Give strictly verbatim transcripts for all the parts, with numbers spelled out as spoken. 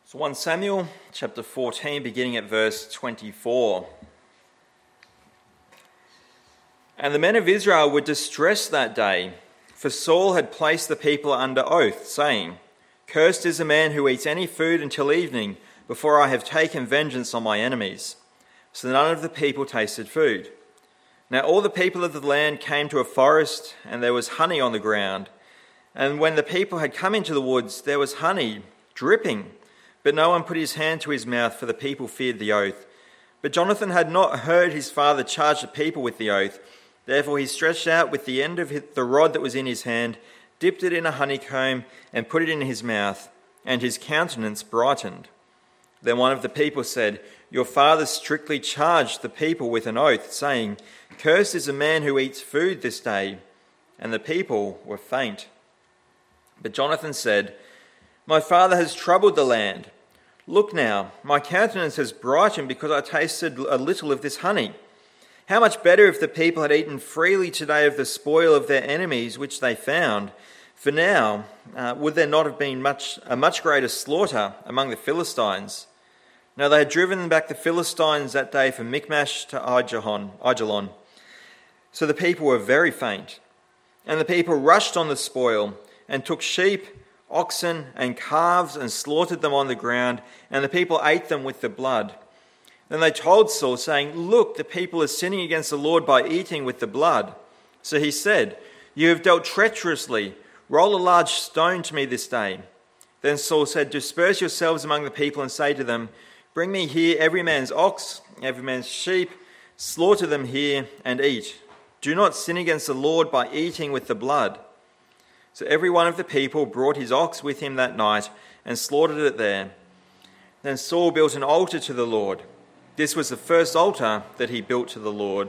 So First Samuel chapter fourteen, beginning at verse twenty-four. And the men of Israel were distressed that day, for Saul had placed the people under oath, saying, Cursed is the man who eats any food until evening, before I have taken vengeance on my enemies. So none of the people tasted food. Now all the people of the land came to a forest, and there was honey on the ground. And when the people had come into the woods, there was honey dripping. But no one put his hand to his mouth, for the people feared the oath. But Jonathan had not heard his father charge the people with the oath. Therefore he stretched out with the end of the rod that was in his hand, dipped it in a honeycomb, and put it in his mouth, and his countenance brightened. Then one of the people said, Your father strictly charged the people with an oath, saying, Cursed is the man who eats food this day. And the people were faint. But Jonathan said, My father has troubled the land. Look now, my countenance has brightened because I tasted a little of this honey. How much better if the people had eaten freely today of the spoil of their enemies which they found. For now, uh, would there not have been much a much greater slaughter among the Philistines? Now they had driven back the Philistines that day from Michmash to Aijalon. So the people were very faint. And the people rushed on the spoil and took sheep, oxen and calves and slaughtered them on the ground, and the people ate them with the blood. Then they told Saul, saying, Look, the people are sinning against the Lord by eating with the blood. So he said, You have dealt treacherously. Roll a large stone to me this day. Then Saul said, Disperse yourselves among the people and say to them, Bring me here every man's ox, every man's sheep, slaughter them here and eat. Do not sin against the Lord by eating with the blood. So every one of the people brought his ox with him that night and slaughtered it there. Then Saul built an altar to the Lord. This was the first altar that he built to the Lord.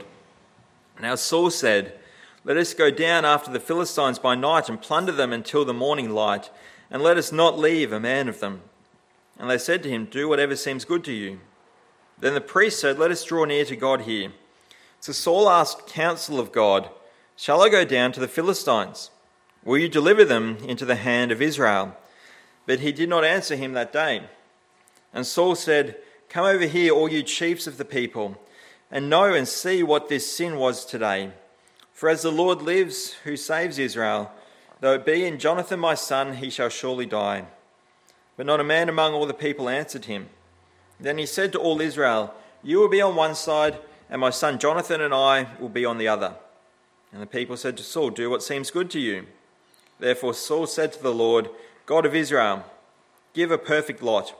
Now Saul said, Let us go down after the Philistines by night and plunder them until the morning light, and let us not leave a man of them. And they said to him, Do whatever seems good to you. Then the priest said, Let us draw near to God here. So Saul asked counsel of God, Shall I go down to the Philistines? Will you deliver them into the hand of Israel? But he did not answer him that day. And Saul said, Come over here, all you chiefs of the people, and know and see what this sin was today. For as the Lord lives, who saves Israel, though it be in Jonathan my son, he shall surely die. But not a man among all the people answered him. Then he said to all Israel, You will be on one side, and my son Jonathan and I will be on the other. And the people said to Saul, Do what seems good to you. Therefore Saul said to the Lord, God of Israel, Give a perfect lot.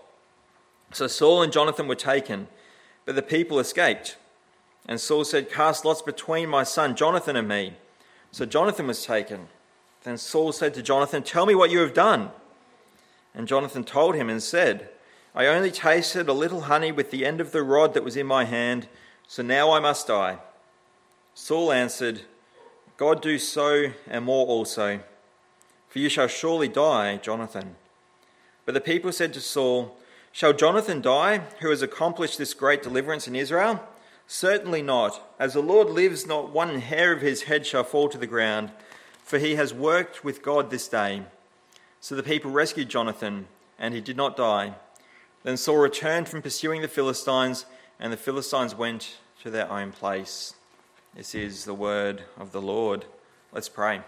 So Saul and Jonathan were taken, but the people escaped. And Saul said, Cast lots between my son Jonathan and me. So Jonathan was taken. Then Saul said to Jonathan, Tell me what you have done. And Jonathan told him and said, I only tasted a little honey with the end of the rod that was in my hand, so now I must die. Saul answered, God do so and more also. For you shall surely die, Jonathan. But the people said to Saul, Shall Jonathan die, who has accomplished this great deliverance in Israel? Certainly not. As the Lord lives, not one hair of his head shall fall to the ground, for he has worked with God this day. So the people rescued Jonathan, and he did not die. Then Saul returned from pursuing the Philistines, and the Philistines went to their own place. This is the word of the Lord. Let's pray.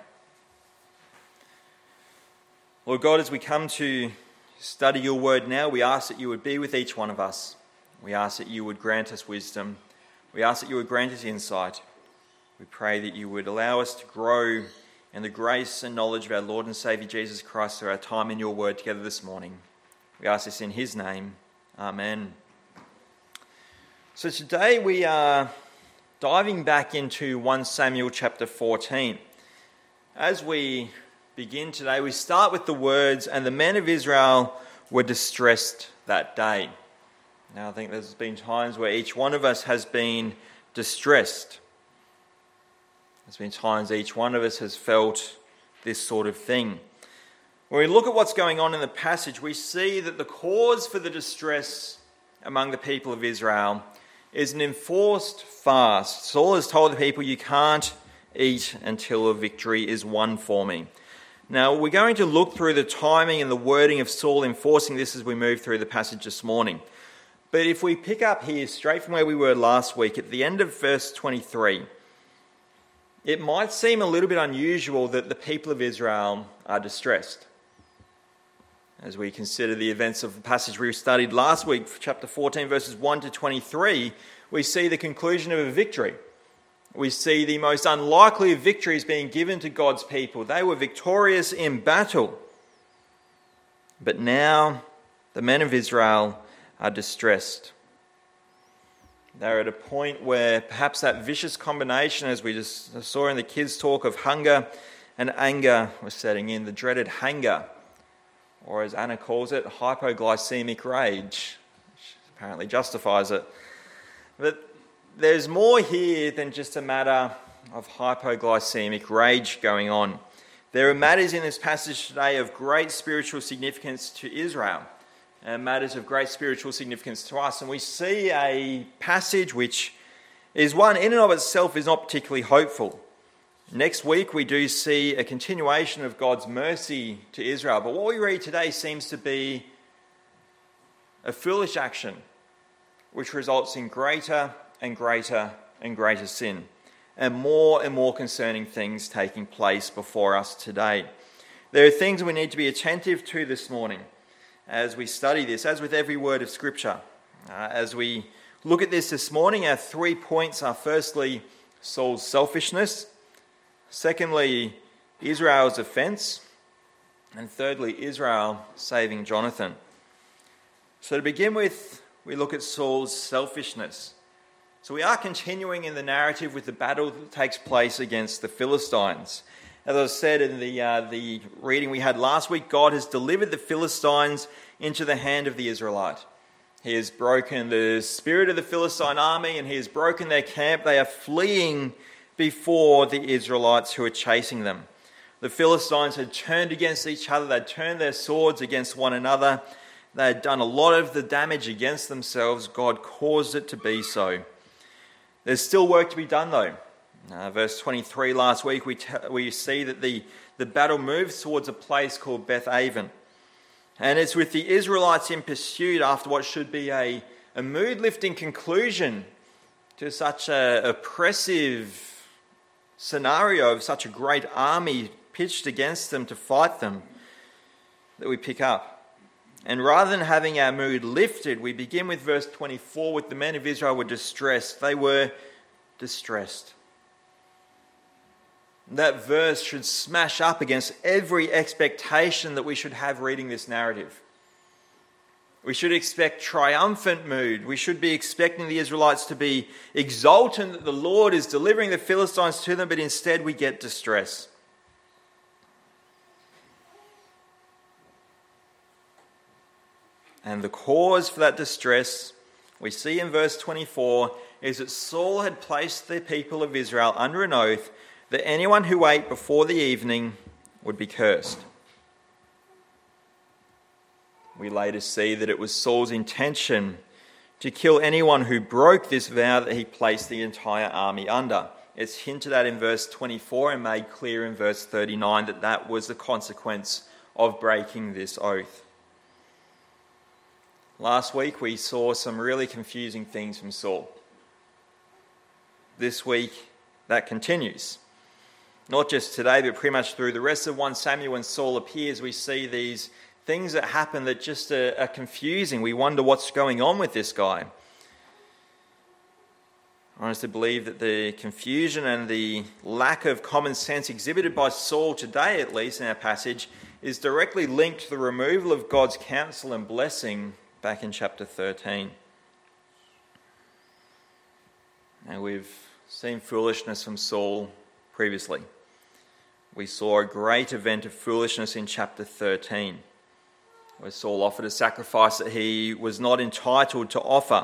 Lord God, as we come to study your word now, we ask that you would be with each one of us. We ask that you would grant us wisdom. We ask that you would grant us insight. We pray that you would allow us to grow in the grace and knowledge of our Lord and Saviour Jesus Christ through our time in your word together this morning. We ask this in his name. Amen. So today we are diving back into First Samuel chapter fourteen. As we begin today, we start with the words, and the men of Israel were distressed that day. Now I think there's been times where each one of us has been distressed. There's been times each one of us has felt this sort of thing. When we look at what's going on in the passage, we see that the cause for the distress among the people of Israel is an enforced fast. Saul has told the people, you can't eat until a victory is won for me. Now, we're going to look through the timing and the wording of Saul enforcing this as we move through the passage this morning. But if we pick up here straight from where we were last week, at the end of verse twenty-three, it might seem a little bit unusual that the people of Israel are distressed. As we consider the events of the passage we studied last week, chapter fourteen, verses one to twenty-three, we see the conclusion of a victory. We see the most unlikely of victories being given to God's people. They were victorious in battle. But now the men of Israel are distressed. They're at a point where perhaps that vicious combination, as we just saw in the kids' talk, of hunger and anger was setting in, the dreaded hanger, or as Anna calls it, hypoglycemic rage, which apparently justifies it. But there's more here than just a matter of hypoglycemic rage going on. There are matters in this passage today of great spiritual significance to Israel, and matters of great spiritual significance to us. And we see a passage which is one in and of itself is not particularly hopeful. Next week we do see a continuation of God's mercy to Israel. But what we read today seems to be a foolish action which results in greater and greater and greater sin, and more and more concerning things taking place before us today. There are things we need to be attentive to this morning as we study this, as with every word of Scripture. Uh, as we look at this this morning, our three points are firstly, Saul's selfishness, secondly, Israel's offence, and thirdly, Israel saving Jonathan. So to begin with, we look at Saul's selfishness. So we are continuing in the narrative with the battle that takes place against the Philistines. As I said in the uh, the reading we had last week, God has delivered the Philistines into the hand of the Israelite. He has broken the spirit of the Philistine army and he has broken their camp. They are fleeing before the Israelites who are chasing them. The Philistines had turned against each other. They'd turned their swords against one another. They had done a lot of the damage against themselves. God caused it to be so. There's still work to be done though. Uh, verse twenty-three last week, we, t- we see that the, the battle moves towards a place called Beth Aven. And it's with the Israelites in pursuit after what should be a, a mood-lifting conclusion to such an oppressive scenario of such a great army pitched against them to fight them that we pick up. And rather than having our mood lifted, we begin with verse twenty-four, with the men of Israel were distressed. They were distressed. That verse should smash up against every expectation that we should have reading this narrative. We should expect triumphant mood. We should be expecting the Israelites to be exultant that the Lord is delivering the Philistines to them, but instead we get distress. And the cause for that distress, we see in verse twenty-four, is that Saul had placed the people of Israel under an oath that anyone who ate before the evening would be cursed. We later see that it was Saul's intention to kill anyone who broke this vow that he placed the entire army under. It's hinted at in verse twenty-four and made clear in verse thirty-nine that that was the consequence of breaking this oath. Last week we saw some really confusing things from Saul. This week that continues. Not just today, but pretty much through the rest of First Samuel when Saul appears, we see these things that happen that just are, are confusing. We wonder what's going on with this guy. I honestly believe that the confusion and the lack of common sense exhibited by Saul today, at least in our passage, is directly linked to the removal of God's counsel and blessing back in chapter thirteen. Now we've seen foolishness from Saul previously. We saw a great event of foolishness in chapter thirteen, where Saul offered a sacrifice that he was not entitled to offer.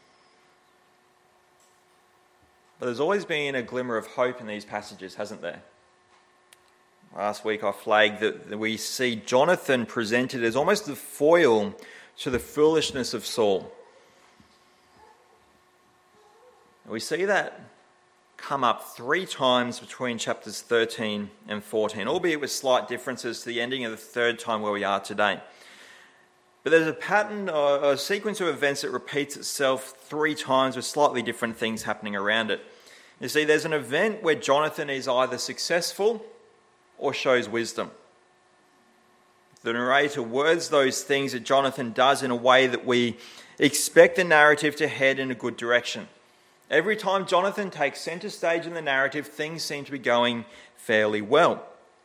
But there's always been a glimmer of hope in these passages, hasn't there? Last week I flagged that we see Jonathan presented as almost the foil to the foolishness of Saul. We see that come up three times between chapters thirteen and fourteen, albeit with slight differences to the ending of the third time where we are today. But there's a pattern or a sequence of events that repeats itself three times with slightly different things happening around it. You see, there's an event where Jonathan is either successful or shows wisdom. The narrator words those things that Jonathan does in a way that we expect the narrative to head in a good direction. Every time Jonathan takes centre stage in the narrative, things seem to be going fairly well.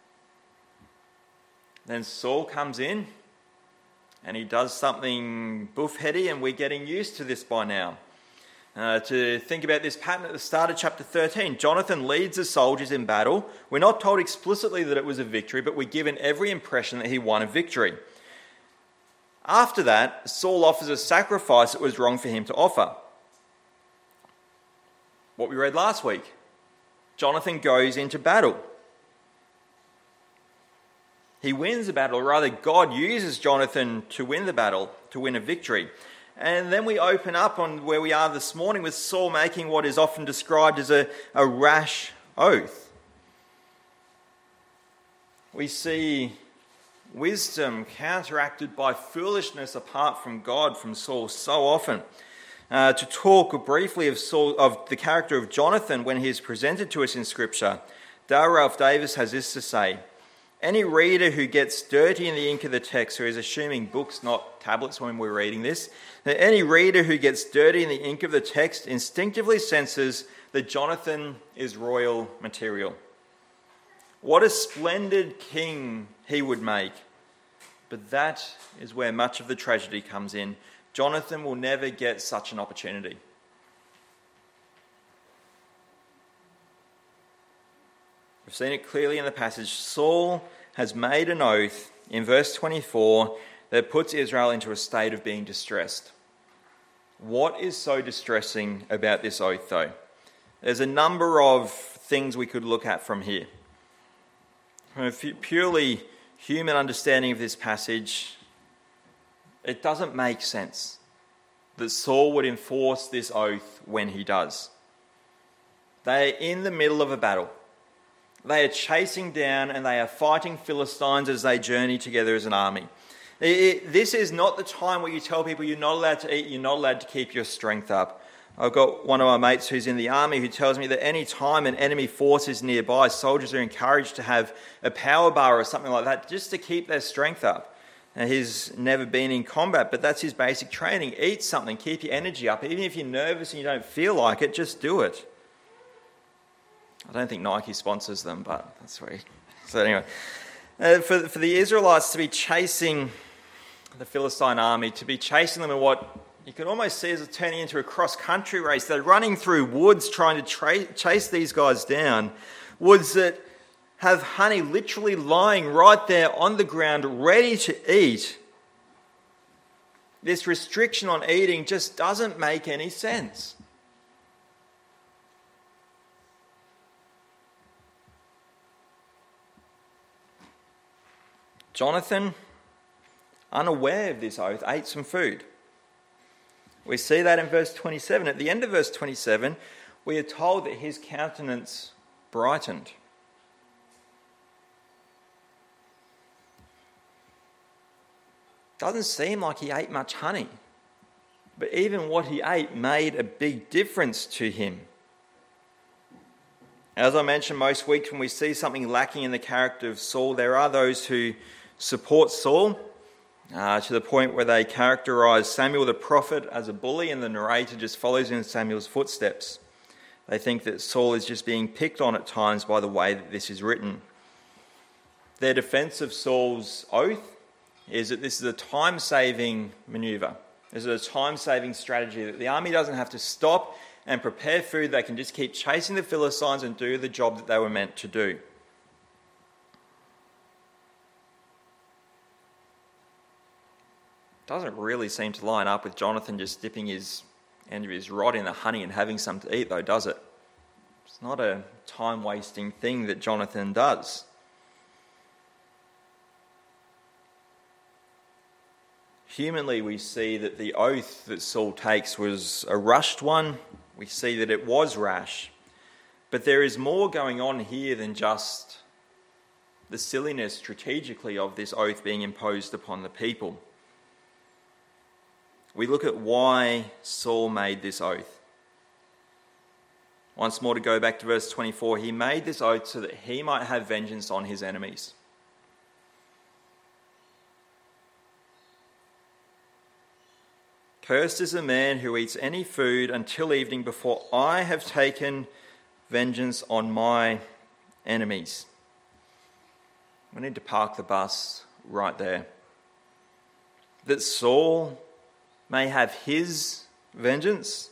Then Saul comes in and he does something buff-heady, and we're getting used to this by now. Uh, to think about this pattern at the start of chapter thirteen, Jonathan leads the soldiers in battle. We're not told explicitly that it was a victory, but we're given every impression that he won a victory. After that, Saul offers a sacrifice that was wrong for him to offer. What we read last week. Jonathan goes into battle. He wins the battle, or rather God uses Jonathan to win the battle, to win a victory. And then we open up on where we are this morning with Saul making what is often described as a, a rash oath. We see wisdom counteracted by foolishness apart from God from Saul so often. Uh, to talk briefly of Saul, of the character of Jonathan when he is presented to us in Scripture, Dale Ralph Davis has this to say: any reader who gets dirty in the ink of the text, who is assuming books, not tablets when we're reading this, that any reader who gets dirty in the ink of the text instinctively senses that Jonathan is royal material. What a splendid king he would make. But that is where much of the tragedy comes in. Jonathan will never get such an opportunity. We've seen it clearly in the passage. Saul has made an oath in verse twenty-four that puts Israel into a state of being distressed. What is so distressing about this oath, though? There's a number of things we could look at from here. From a purely human understanding of this passage, it doesn't make sense that Saul would enforce this oath when he does. They are in the middle of a battle. They are chasing down and they are fighting Philistines as they journey together as an army. It, it, this is not the time where you tell people you're not allowed to eat, you're not allowed to keep your strength up. I've got one of my mates who's in the army who tells me that any time an enemy force is nearby, soldiers are encouraged to have a power bar or something like that just to keep their strength up. Now, he's never been in combat, but that's his basic training. Eat something, keep your energy up. Even if you're nervous and you don't feel like it, just do it. I don't think Nike sponsors them, but that's sweet. So anyway, uh, for, for the Israelites to be chasing the Philistine army, to be chasing them in what you could almost see as it turning into a cross-country race. They're running through woods trying to tra- chase these guys down. Woods that have honey literally lying right there on the ground, ready to eat. This restriction on eating just doesn't make any sense. Jonathan, unaware of this oath, ate some food. We see that in verse twenty-seven. At the end of verse twenty-seven, we are told that his countenance brightened. Doesn't seem like he ate much honey, but even what he ate made a big difference to him. As I mentioned most weeks, when we see something lacking in the character of Saul, there are those who support Saul uh, to the point where they characterise Samuel the prophet as a bully, and the narrator just follows in Samuel's footsteps. They think that Saul is just being picked on at times by the way that this is written. Their defence of Saul's oath is that this is a time-saving manoeuvre. This is a time-saving strategy, that the army doesn't have to stop and prepare food. They can just keep chasing the Philistines and do the job that they were meant to do. Doesn't really seem to line up with Jonathan just dipping his end of his rod in the honey and having some to eat, though, does it? It's not a time-wasting thing that Jonathan does. Humanly, we see that the oath that Saul takes was a rushed one. We see that it was rash. But there is more going on here than just the silliness strategically of this oath being imposed upon the people. We look at why Saul made this oath. Once more, to go back to verse twenty-four, he made this oath so that he might have vengeance on his enemies. Cursed is the man who eats any food until evening before I have taken vengeance on my enemies. We need to park the bus right there. That Saul may have his vengeance.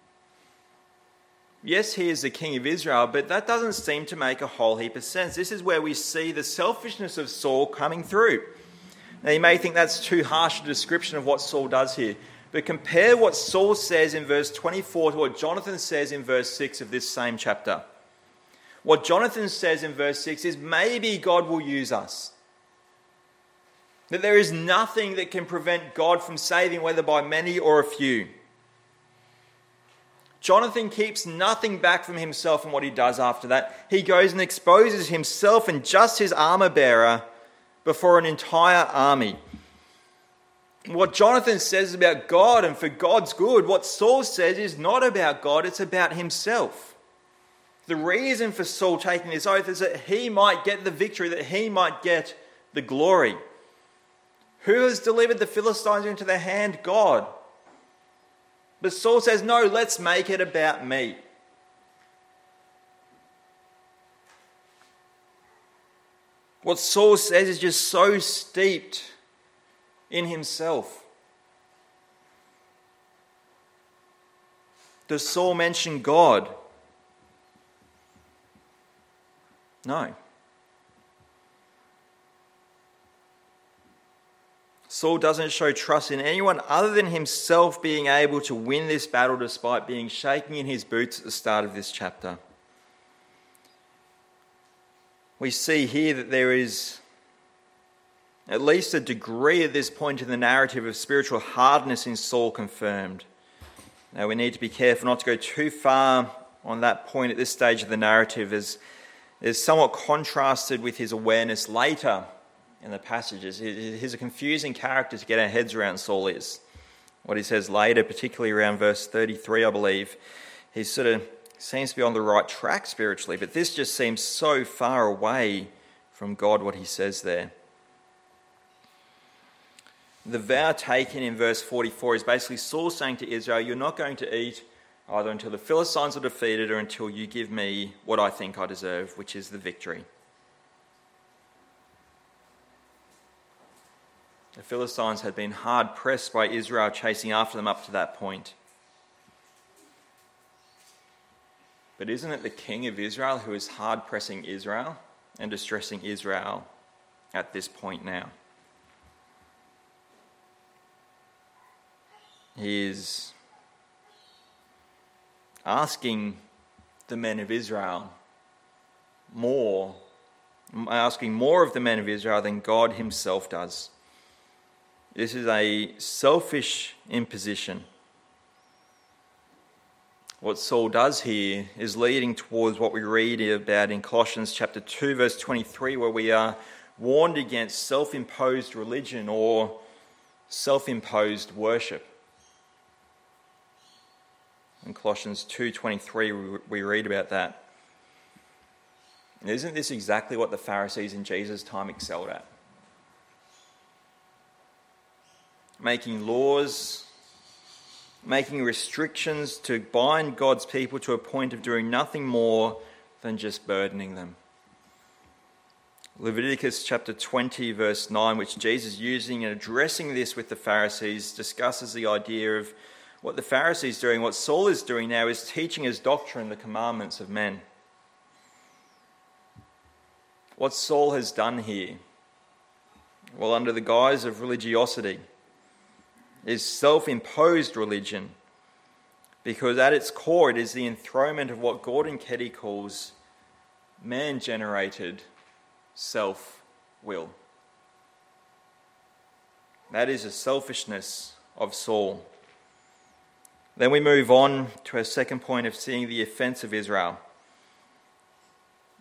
Yes, he is the king of Israel, but that doesn't seem to make a whole heap of sense. This is where we see the selfishness of Saul coming through. Now, you may think that's too harsh a description of what Saul does here. But compare what Saul says in verse twenty-four to what Jonathan says in verse six of this same chapter. What Jonathan says in verse six is, maybe God will use us. That there is nothing that can prevent God from saving, whether by many or a few. Jonathan keeps nothing back from himself in what he does after that. He goes and exposes himself and just his armor bearer before an entire army. What Jonathan says is about God and for God's good. What Saul says is not about God, it's about himself. The reason for Saul taking this oath is that he might get the victory, that he might get the glory. Who has delivered the Philistines into their hand? God. But Saul says, no, let's make it about me. What Saul says is just so steeped in himself. Does Saul mention God? No. Saul doesn't show trust in anyone other than himself being able to win this battle despite being shaking in his boots at the start of this chapter. We see here that there is at least a degree at this point in the narrative of spiritual hardness in Saul confirmed. Now we need to be careful not to go too far on that point at this stage of the narrative, as is somewhat contrasted with his awareness later in the passages. He's a confusing character to get our heads around, Saul is. What he says later, particularly around verse thirty-three, I believe, he sort of seems to be on the right track spiritually, but this just seems so far away from God, what he says there. The vow taken in verse forty-four is basically Saul saying to Israel, you're not going to eat either until the Philistines are defeated or until you give me what I think I deserve, which is the victory. The Philistines had been hard pressed by Israel chasing after them up to that point. But isn't it the king of Israel who is hard pressing Israel and distressing Israel at this point now? He is asking the men of Israel more, asking more of the men of Israel than God himself does. This is a selfish imposition. What Saul does here is leading towards what we read about in Colossians chapter two, verse twenty-three, where we are warned against self-imposed religion or self-imposed worship. In Colossians two twenty-three, we read about that. And isn't this exactly what the Pharisees in Jesus' time excelled at? Making laws, making restrictions to bind God's people to a point of doing nothing more than just burdening them. Leviticus chapter twenty, verse nine, which Jesus using and addressing this with the Pharisees, discusses the idea of what the Pharisees are doing. What Saul is doing now is teaching as doctrine the commandments of men. What Saul has done here, well, under the guise of religiosity, is self-imposed religion, because at its core it is the enthronement of what Gordon Keddie calls man-generated self-will. That is a selfishness of Saul. Then we move on to our second point of seeing the offence of Israel.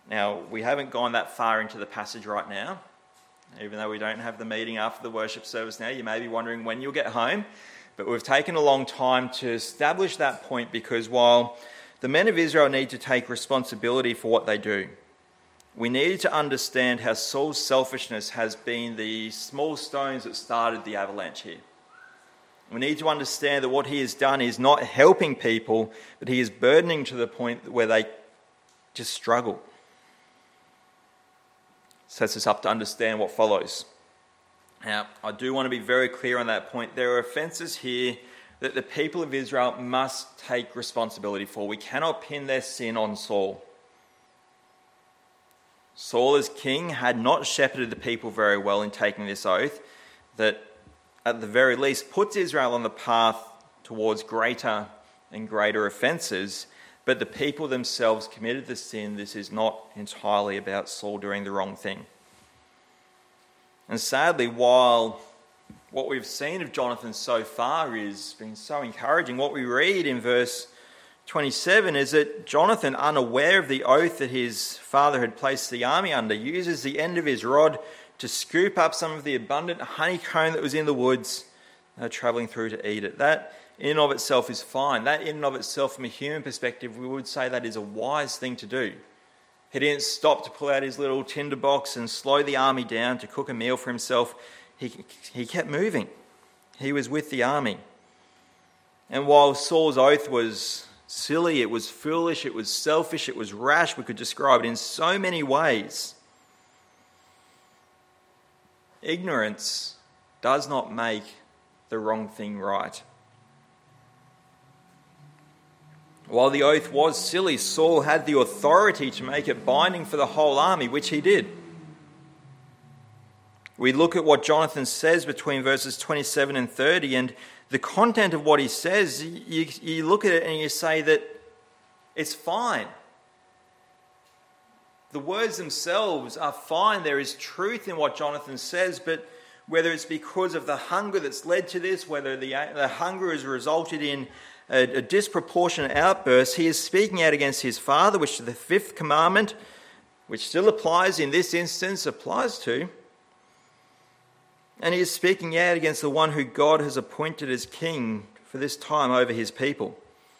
Now, we haven't gone that far into the passage right now, even though we don't have the meeting after the worship service now. You may be wondering when you'll get home, but we've taken a long time to establish that point, because while the men of Israel need to take responsibility for what they do, we need to understand how Saul's selfishness has been the small stones that started the avalanche here. We need to understand that what he has done is not helping people, but he is burdening to the point where they just struggle. Sets us up to understand what follows. Now, I do want to be very clear on that point. There are offences here that the people of Israel must take responsibility for. We cannot pin their sin on Saul. Saul, as king, had not shepherded the people very well in taking this oath that, at the very least, puts Israel on the path towards greater and greater offences, but the people themselves committed the sin. This is not entirely about Saul doing the wrong thing. And sadly, while what we've seen of Jonathan so far is been so encouraging, what we read in verse twenty-seven is that Jonathan, unaware of the oath that his father had placed the army under, uses the end of his rod to scoop up some of the abundant honeycomb that was in the woods, uh, travelling through to eat it. That in and of itself is fine. That in and of itself, from a human perspective, we would say that is a wise thing to do. He didn't stop to pull out his little tinder box and slow the army down to cook a meal for himself. He, he kept moving. He was with the army. And while Saul's oath was silly, it was foolish, it was selfish, it was rash, we could describe it in so many ways, ignorance does not make the wrong thing right. While the oath was silly, Saul had the authority to make it binding for the whole army, which he did. We look at what Jonathan says between verses twenty-seven and thirty, and the content of what he says, you, you look at it and you say that it's fine. The words themselves are fine. There is truth in what Jonathan says, but whether it's because of the hunger that's led to this, whether the, the hunger has resulted in a, a disproportionate outburst, he is speaking out against his father, which the fifth commandment, which still applies in this instance, applies to. And he is speaking out against the one who God has appointed as king for this time over his people.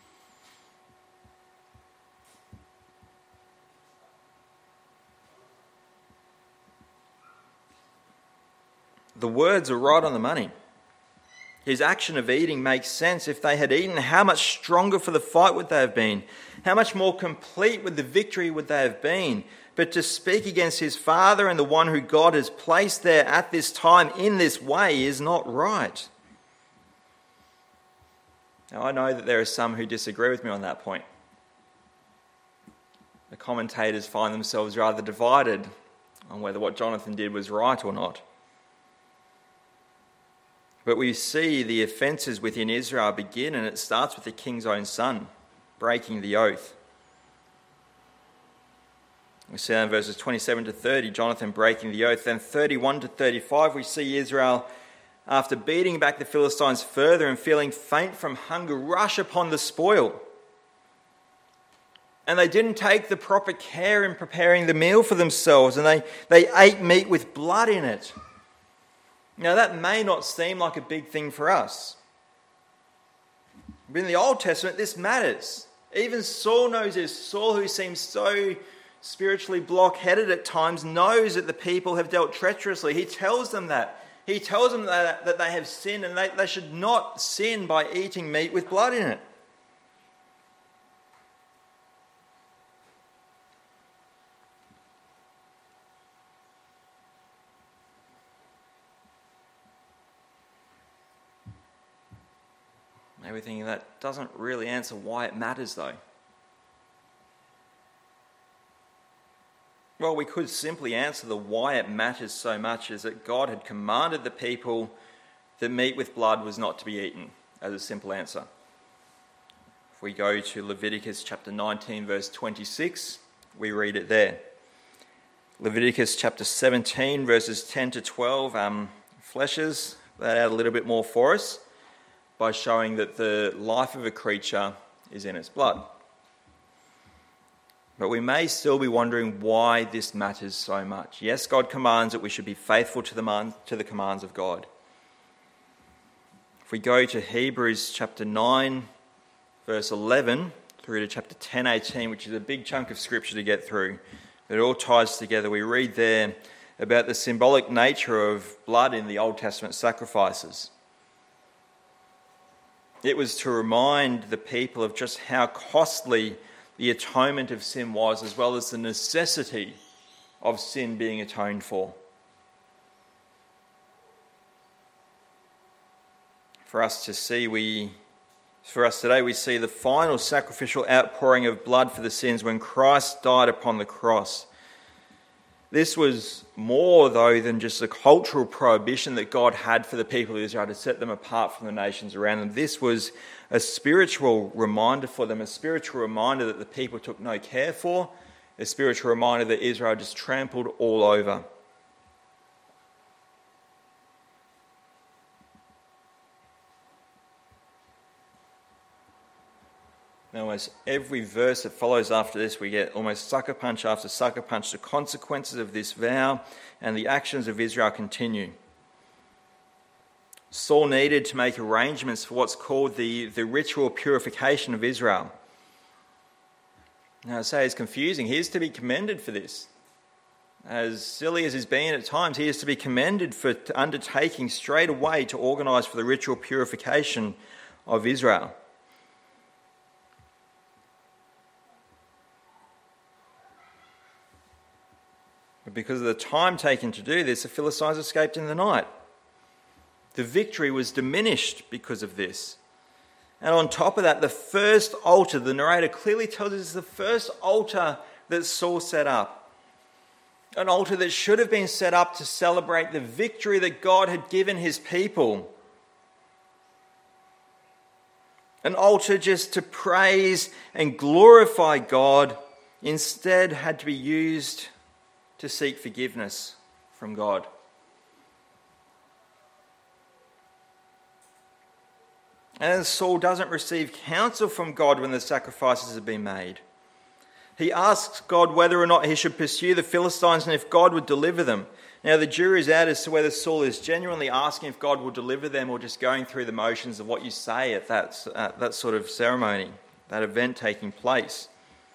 The words are right on the money. His action of eating makes sense. If they had eaten, how much stronger for the fight would they have been? How much more complete with the victory would they have been? But to speak against his father and the one who God has placed there at this time in this way is not right. Now, I know that there are some who disagree with me on that point. The commentators find themselves rather divided on whether what Jonathan did was right or not. But we see the offences within Israel begin, and it starts with the king's own son breaking the oath. We see in verses twenty-seven to thirty, Jonathan breaking the oath. Then thirty-one to thirty-five, we see Israel, after beating back the Philistines further and feeling faint from hunger, rush upon the spoil. And they didn't take the proper care in preparing the meal for themselves, and they, they ate meat with blood in it. Now, that may not seem like a big thing for us. But in the Old Testament, this matters. Even Saul knows this. Saul, who seems so spiritually block-headed at times, knows that the people have dealt treacherously. He tells them that. He tells them that, that they have sinned, and they, they should not sin by eating meat with blood in it. Maybe thinking that doesn't really answer why it matters, though. Well, we could simply answer the why it matters so much is that God had commanded the people that meat with blood was not to be eaten, as a simple answer. If we go to Leviticus chapter nineteen, verse twenty-six, we read it there. Leviticus chapter seventeen, verses ten to twelve, um, fleshes that out a little bit more for us by showing that the life of a creature is in its blood. But we may still be wondering why this matters so much. Yes, God commands that we should be faithful to the, man, to the commands of God. If we go to Hebrews chapter nine, verse eleven, through to chapter ten, eighteen, which is a big chunk of scripture to get through, but it all ties together. We read there about the symbolic nature of blood in the Old Testament sacrifices. It was to remind the people of just how costly the atonement of sin was, as well as the necessity of sin being atoned for. For us to see, we, for us today, we see the final sacrificial outpouring of blood for the sins when Christ died upon the cross. This was more, though, than just a cultural prohibition that God had for the people of Israel to set them apart from the nations around them. This was a spiritual reminder for them, a spiritual reminder that the people took no care for, a spiritual reminder that Israel just trampled all over. Now, almost every verse that follows after this, we get almost sucker punch after sucker punch. The consequences of this vow and the actions of Israel continue. Saul needed to make arrangements for what's called the, the ritual purification of Israel. Now, I say it's confusing. He is to be commended for this. As silly as he's been at times, he is to be commended for undertaking straight away to organise for the ritual purification of Israel. But because of the time taken to do this, the Philistines escaped in the night. The victory was diminished because of this. And on top of that, the first altar, the narrator clearly tells us, the first altar that Saul set up. An altar that should have been set up to celebrate the victory that God had given his people. An altar just to praise and glorify God, instead had to be used to seek forgiveness from God. And Saul doesn't receive counsel from God when the sacrifices have been made. He asks God whether or not he should pursue the Philistines and if God would deliver them. Now the jury is out as to whether Saul is genuinely asking if God will deliver them or just going through the motions of what you say at that, at that sort of ceremony, that event taking place.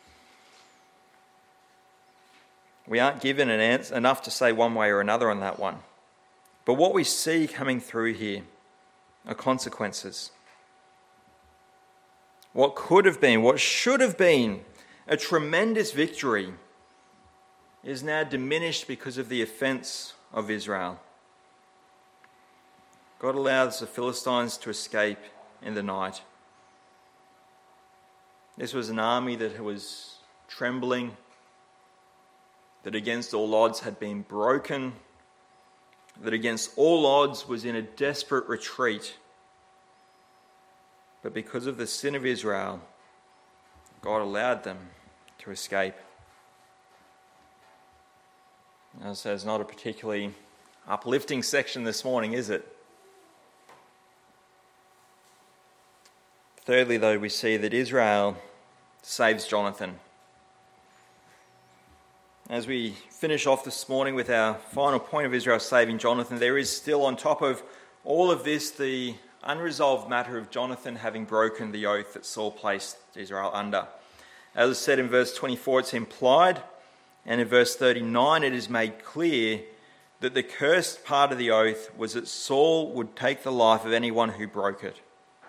We aren't given an answer enough to say one way or another on that one. But what we see coming through here are consequences. What could have been, what should have been a tremendous victory is now diminished because of the offence of Israel. God allows the Philistines to escape in the night. This was an army that was trembling, that against all odds had been broken, that against all odds was in a desperate retreat. But because of the sin of Israel, God allowed them to escape. Now, so it's not a particularly uplifting section this morning, is it? Thirdly, though, we see that Israel saves Jonathan. As we finish off this morning with our final point of Israel saving Jonathan, there is still on top of all of this the unresolved matter of Jonathan having broken the oath that Saul placed Israel under. As I said in verse twenty-four, it's implied, and in verse thirty-nine it is made clear that the cursed part of the oath was that Saul would take the life of anyone who broke it.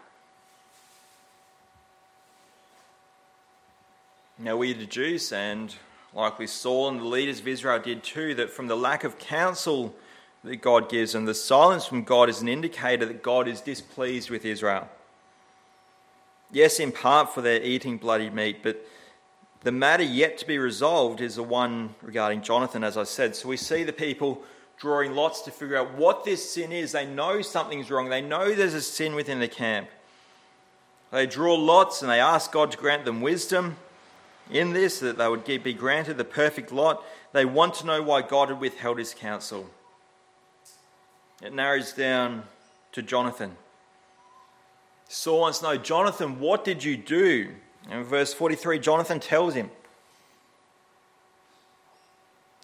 Now we deduce, and likely Saul and the leaders of Israel did too, that from the lack of counsel that God gives them, the silence from God is an indicator that God is displeased with Israel. Yes, in part for their eating bloody meat, but the matter yet to be resolved is the one regarding Jonathan, as I said. So we see the people drawing lots to figure out what this sin is. They know something's wrong. They know there's a sin within the camp. They draw lots and they ask God to grant them wisdom in this, that they would be granted the perfect lot. They want to know why God had withheld his counsel. It narrows down to Jonathan. Saul wants to know, Jonathan, what did you do? And in verse forty-three, Jonathan tells him.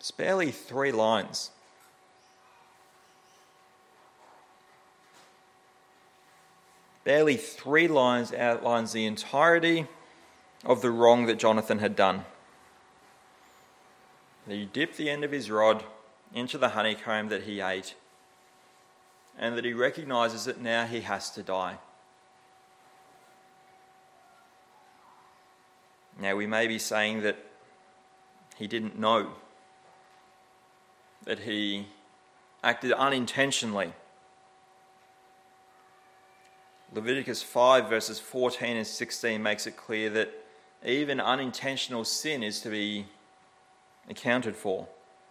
It's barely three lines. Barely three lines outlines the entirety of the wrong that Jonathan had done. He dipped the end of his rod into the honeycomb that he ate, and that he recognises that now he has to die. Now we may be saying that he didn't know, that he acted unintentionally. Leviticus five verses fourteen and sixteen makes it clear that even unintentional sin is to be accounted for.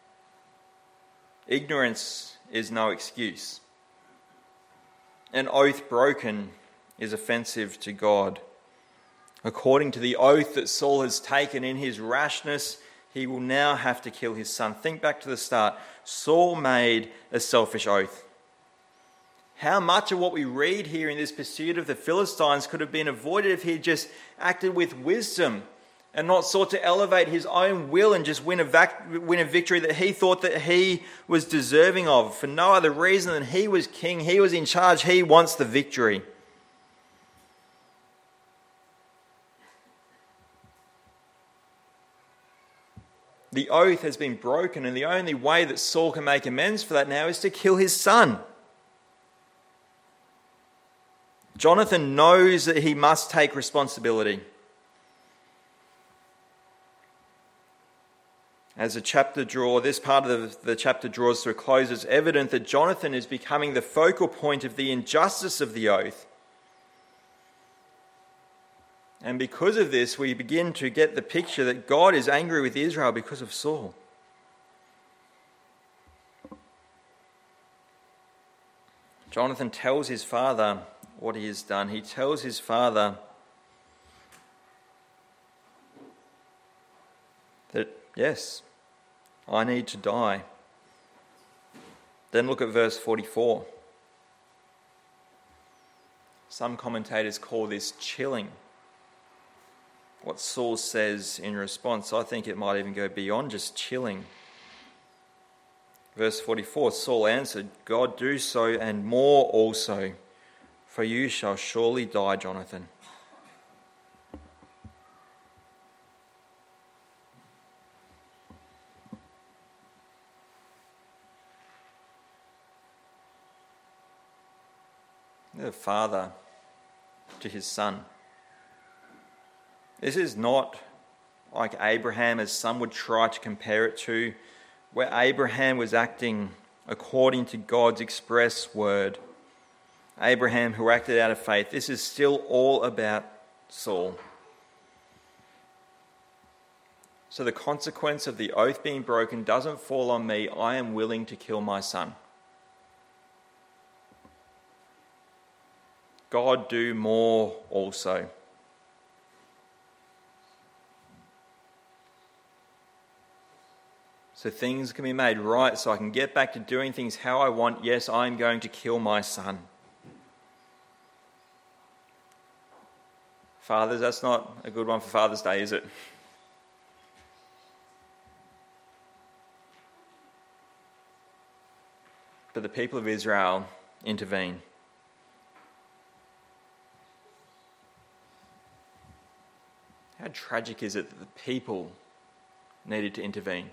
Ignorance is no excuse. An oath broken is offensive to God. According to the oath that Saul has taken in his rashness, he will now have to kill his son. Think back to the start. Saul made a selfish oath. How much of what we read here in this pursuit of the Philistines could have been avoided if he had just acted with wisdom and not sought to elevate his own will and just win a, vac- win a victory that he thought that he was deserving of, for no other reason than he was king, he was in charge, he wants the victory. The oath has been broken, and the only way that Saul can make amends for that now is to kill his son. Jonathan knows that he must take responsibility. As the chapter draw, this part of the, the chapter draws to a close, it's evident that Jonathan is becoming the focal point of the injustice of the oath. And because of this, we begin to get the picture that God is angry with Israel because of Saul. Jonathan tells his father what he has done. He tells his father that, yes, I need to die. Then look at verse forty-four. Some commentators call this chilling. What Saul says in response, I think it might even go beyond just chilling. Verse forty-four, Saul answered, God do so and more also, for you shall surely die, Jonathan. The father to his son. This is not like Abraham, as some would try to compare it to, where Abraham was acting according to God's express word. Abraham who acted out of faith. This is still all about Saul. So the consequence of the oath being broken doesn't fall on me. I am willing to kill my son. God do more also. So things can be made right, so I can get back to doing things how I want. Yes, I'm going to kill my son. Fathers, that's not a good one for Father's Day, is it? But the people of Israel intervene. How tragic is it that the people needed to intervene?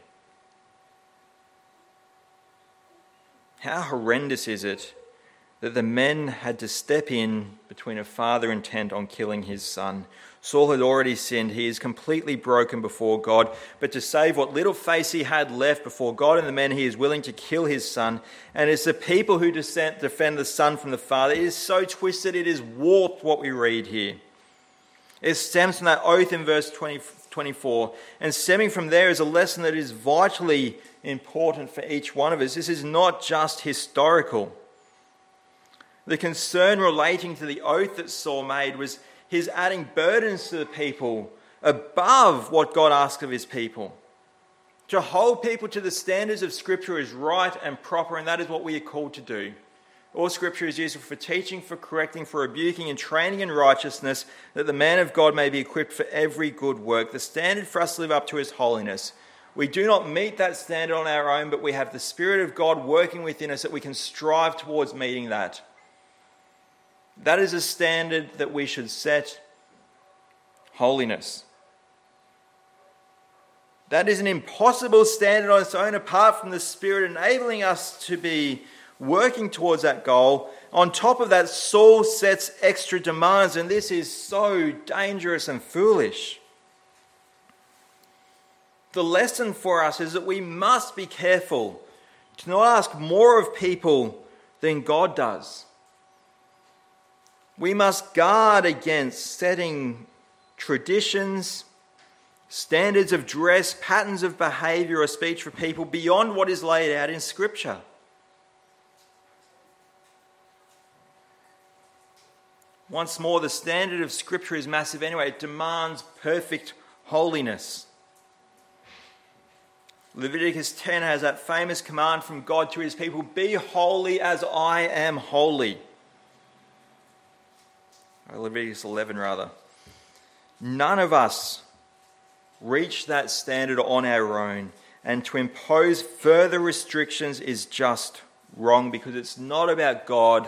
How horrendous is it that the men had to step in between a father intent on killing his son? Saul had already sinned. He is completely broken before God. But to save what little face he had left before God and the men, he is willing to kill his son. And it's the people who defend the son from the father. It is so twisted, it is warped what we read here. It stems from that oath in verse twenty, twenty-four. And stemming from there is a lesson that is vitally important for each one of us. This is not just historical. The concern relating to the oath that Saul made was his adding burdens to the people above what God asks of his people. To hold people to the standards of Scripture is right and proper, and that is what we are called to do. All Scripture is useful for teaching, for correcting, for rebuking and training in righteousness, that the man of God may be equipped for every good work. The standard for us to live up to is holiness. We do not meet that standard on our own, but we have the Spirit of God working within us that we can strive towards meeting that. That is a standard that we should set. Holiness. That is an impossible standard on its own apart from the Spirit enabling us to be working towards that goal. On top of that, Saul sets extra demands, and this is so dangerous and foolish. The lesson for us is that we must be careful to not ask more of people than God does. We must guard against setting traditions, standards of dress, patterns of behaviour or speech for people beyond what is laid out in Scripture. Once more, the standard of Scripture is massive anyway. It demands perfect holiness. Leviticus ten has that famous command from God to his people, "Be holy as I am holy." Or Leviticus eleven rather. None of us reach that standard on our own, and to impose further restrictions is just wrong because it's not about God.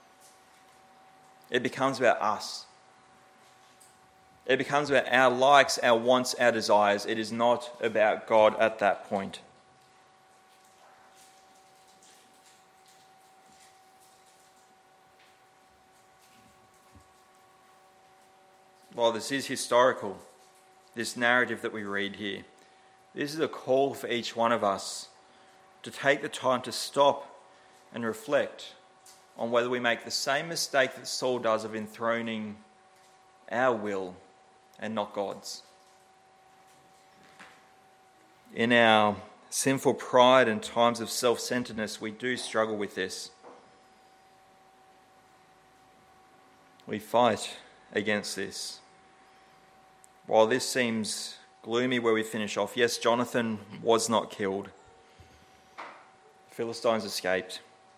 It becomes about us. It becomes about our likes, our wants, our desires. It is not about God at that point. While this is historical, this narrative that we read here, this is a call for each one of us to take the time to stop and reflect on whether we make the same mistake that Saul does of enthroning our will and not God's. In our sinful pride and times of self-centeredness, we do struggle with this. We fight against this. While this seems gloomy where we finish off, yes, Jonathan was not killed. The Philistines escaped.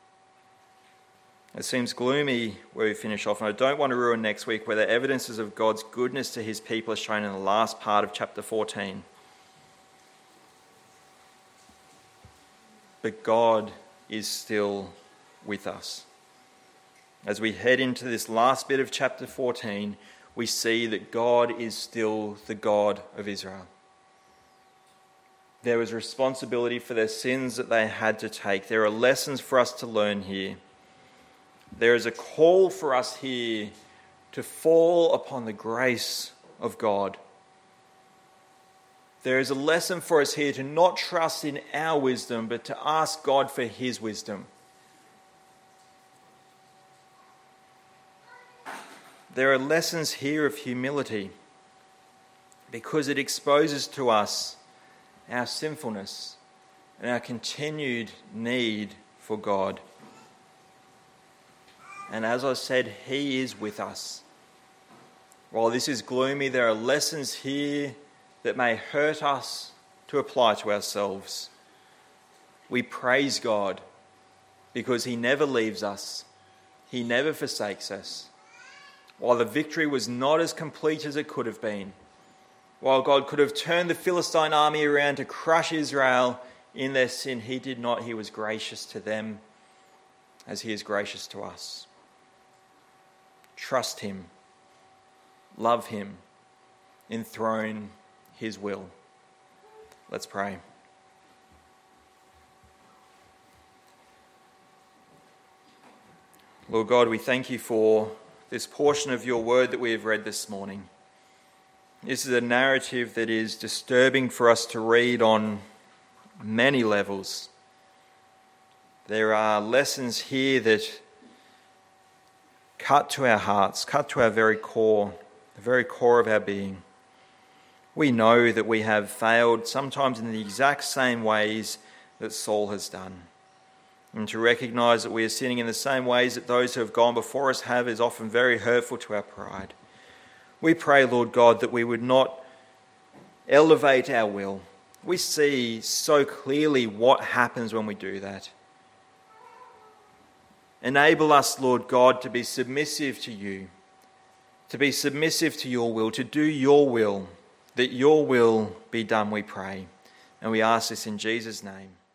It seems gloomy where we finish off, and I don't want to ruin next week where the evidences of God's goodness to his people are shown in the last part of chapter fourteen. But God is still with us. As we head into this last bit of chapter fourteen, we see that God is still the God of Israel. There was responsibility for their sins that they had to take. There are lessons for us to learn here. There is a call for us here to fall upon the grace of God. There is a lesson for us here to not trust in our wisdom, but to ask God for his wisdom. There are lessons here of humility because it exposes to us our sinfulness and our continued need for God. And as I said, he is with us. While this is gloomy, there are lessons here that may hurt us to apply to ourselves. We praise God because he never leaves us. He never forsakes us. While the victory was not as complete as it could have been, while God could have turned the Philistine army around to crush Israel in their sin, he did not. He was gracious to them as he is gracious to us. Trust him, love him, enthrone his will. Let's pray. Lord God, we thank you for this portion of your word that we have read this morning. This is a narrative that is disturbing for us to read on many levels. There are lessons here that cut to our hearts, cut to our very core, the very core of our being. We know that we have failed, sometimes in the exact same ways that Saul has done. And to recognise that we are sinning in the same ways that those who have gone before us have is often very hurtful to our pride. We pray, Lord God, that we would not elevate our will. We see so clearly what happens when we do that. Enable us, Lord God, to be submissive to you, to be submissive to your will, to do your will, that your will be done, we pray. And we ask this in Jesus' name.